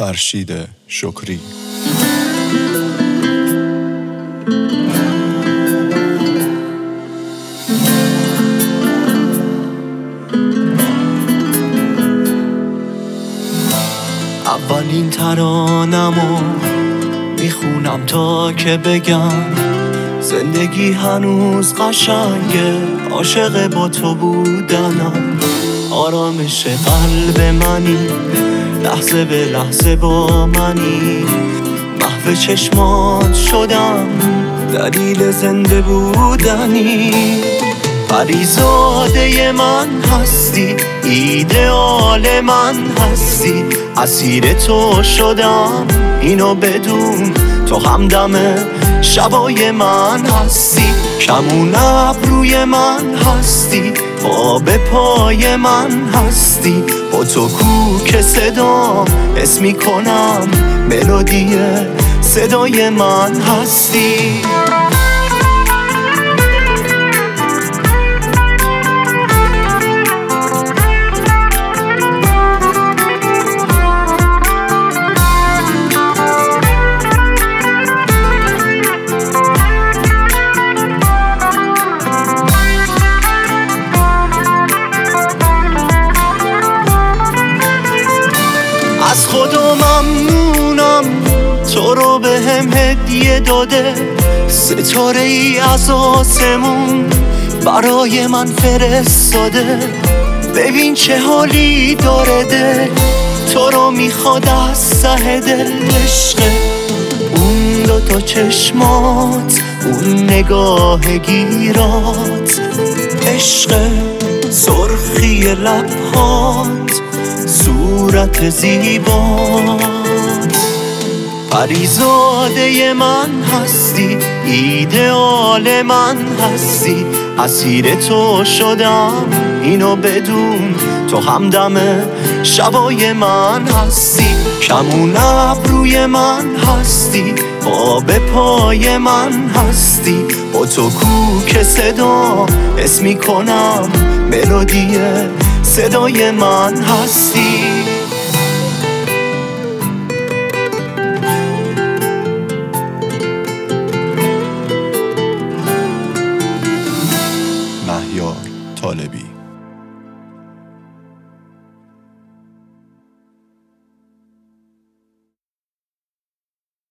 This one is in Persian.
فرشید شکری. اولین ترانمو میخونم تا که بگم زندگی هنوز قشنگه، عاشق با تو بودنم. آرامش قلب منی، لحظه به لحظه با منی، محو چشمات شدم، دلیل زنده بودنی. پریزاده من هستی، ایدئال من هستی، اسیر تو شدم، اینو بدون. تو همدم شبای من هستی، کمون ابروی من هستی، آب پای من هستی. با تو کوک صدام حس میکنم، ملودی صدای من هستی. از خدا ممنونم تو رو به هم هدیه داده، ستاره ای از آسمون برای من فرستاده. ببین چه حالی داره دل، تو رو میخواد از ته دل. عشقه اون دوتا چشمات، اون نگاه گیرات، عشقه سرخی لبهات، صورت زیبات. پریزاده من هستی، ایدئال من هستی، اسیر تو شدم، اینو بدون. تو همدم شبای من هستی، کمون ابروی من هستی، آب پای من هستی. با تو کوک صدا حس میکنم، ملودی صدای من هستی.